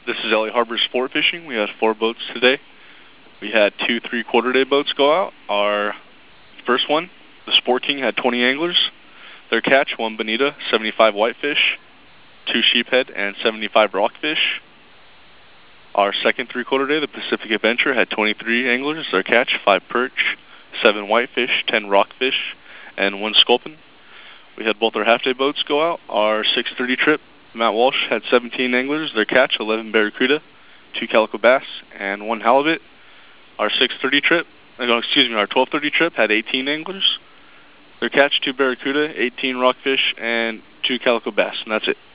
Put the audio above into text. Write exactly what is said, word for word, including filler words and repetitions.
This is Ellie Harbor Sport Fishing. We had four boats today. We had two three-quarter day boats go out. Our first one, the Sport King, had twenty anglers. Their catch, one bonita, seventy-five whitefish, two sheephead, and seventy-five rockfish. Our second three-quarter day, the Pacific Adventure, had twenty-three anglers. Their catch, five perch, seven whitefish, ten rockfish, and one sculpin. We had both our half-day boats go out. Our six thirty trip, Mount Walsh, had seventeen anglers. Their catch, eleven barracuda, two calico bass, and one halibut. Our six thirty trip, no, excuse me, our twelve thirty trip had eighteen anglers. Their catch, two barracuda, eighteen rockfish, and two calico bass, and that's it.